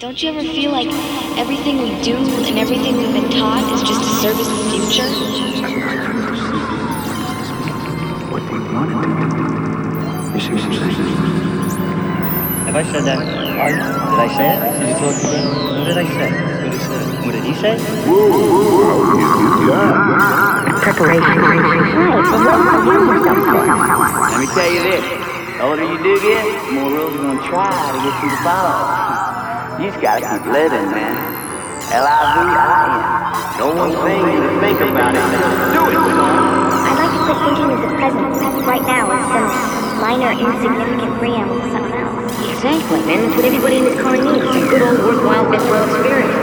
Don't you ever feel like everything we do and everything we've been taught is just to service the future? What they wanted to do. You see what I'm saying? Have I said that? Did I say it? Did you talk again? What did I say? What did he say? Preparation. Let me tell you this. The older you do get, the more rules you're gonna try to get you to follow. You just gotta keep living, man. L-I-V-I-N. No one thing to think about it. Do it, I like to quit thinking of the present right now as some minor, insignificant preamble to something else. Exactly, man. That's what everybody in this car needs. A good old worthwhile visceral experience.